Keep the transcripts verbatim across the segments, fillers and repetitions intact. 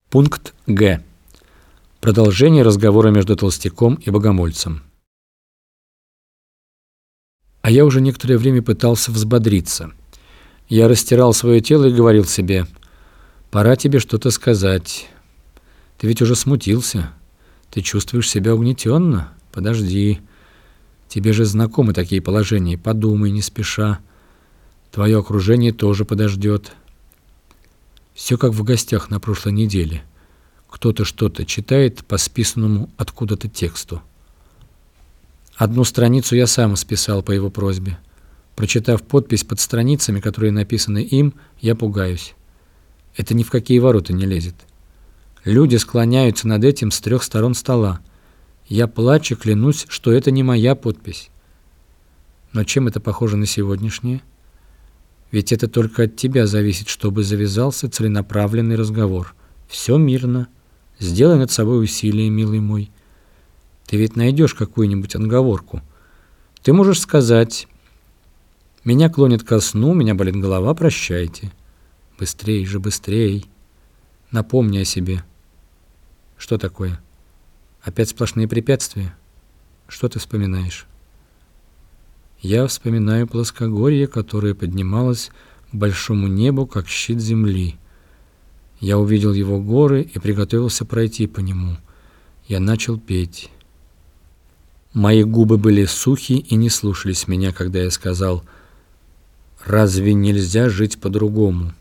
Пункт Г. Продолжение разговора между толстяком и богомольцем. А я уже некоторое время пытался взбодриться. Я растирал свое тело и говорил себе: «Пора тебе что-то сказать. Ты ведь уже смутился. Ты чувствуешь себя угнетенно? Подожди. Тебе же знакомы такие положения. Подумай не спеша. Твое окружение тоже подождет». Все как в гостях на прошлой неделе. Кто-то что-то читает по списанному откуда-то тексту. Одну страницу я сам списал по его просьбе. Прочитав подпись под страницами, которые написаны им, я пугаюсь. Это ни в какие ворота не лезет. Люди склоняются над этим с трех сторон стола. Я плачу, клянусь, что это не моя подпись. Но чем это похоже на сегодняшнее? Ведь это только от тебя зависит, чтобы завязался целенаправленный разговор. Все мирно. Сделай над собой усилие, милый мой. Ты ведь найдешь какую-нибудь отговорку. Ты можешь сказать: «Меня клонит ко сну, меня болит голова, прощайте». Быстрей же, быстрей. Напомни о себе. Что такое? Опять сплошные препятствия? Что ты вспоминаешь? Я вспоминаю плоскогорье, которое поднималось к большому небу, как щит земли. Я увидел его горы и приготовился пройти по нему. Я начал петь. Мои губы были сухи и не слушались меня, когда я сказал: «Разве нельзя жить по-другому?»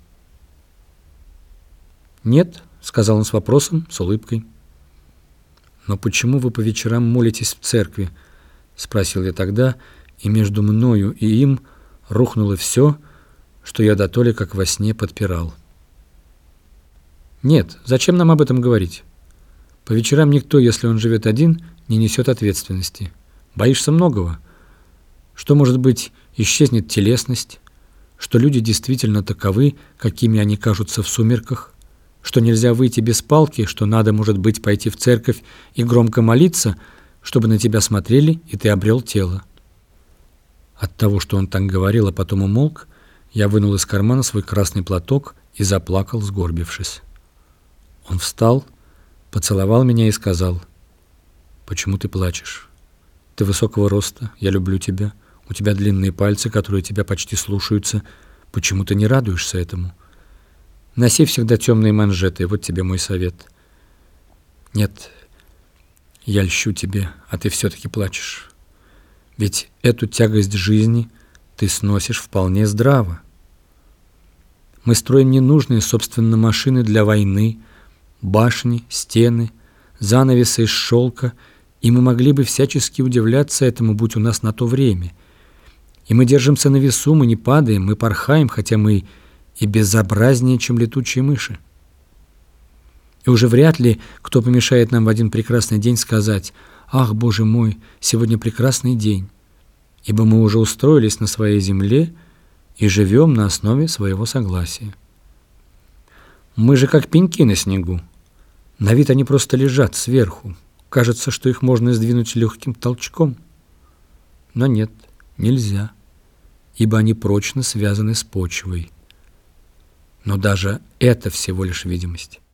«Нет», — сказал он с вопросом, с улыбкой. «Но почему вы по вечерам молитесь в церкви?» — спросил я тогда, и между мною и им рухнуло все, что я дотоле как во сне подпирал. «Нет, зачем нам об этом говорить? По вечерам никто, если он живет один, не несет ответственности. Боишься многого. Что, может быть, исчезнет телесность, что люди действительно таковы, какими они кажутся в сумерках, что нельзя выйти без палки, что надо, может быть, пойти в церковь и громко молиться, чтобы на тебя смотрели, и ты обрел тело». От того, что он так говорил, а потом умолк, я вынул из кармана свой красный платок и заплакал, сгорбившись. Он встал, поцеловал меня и сказал: «Почему ты плачешь? Ты высокого роста, я люблю тебя, у тебя длинные пальцы, которые тебя почти слушаются. Почему ты не радуешься этому? Носи всегда темные манжеты, вот тебе мой совет». «Нет, я льщу тебе, а ты все-таки плачешь. Ведь эту тягость жизни ты сносишь вполне здраво. Мы строим ненужные, собственно, машины для войны, башни, стены, занавесы из шелка, и мы могли бы всячески удивляться этому, будь у нас на то время. И мы держимся на весу, мы не падаем, мы порхаем, хотя мы и безобразнее, чем летучие мыши. И уже вряд ли кто помешает нам в один прекрасный день сказать: «Ах, Боже мой, сегодня прекрасный день», ибо мы уже устроились на своей земле и живем на основе своего согласия. Мы же как пеньки на снегу. На вид они просто лежат сверху. Кажется, что их можно сдвинуть легким толчком. Но нет, нельзя, ибо они прочно связаны с почвой. Но даже это всего лишь видимость.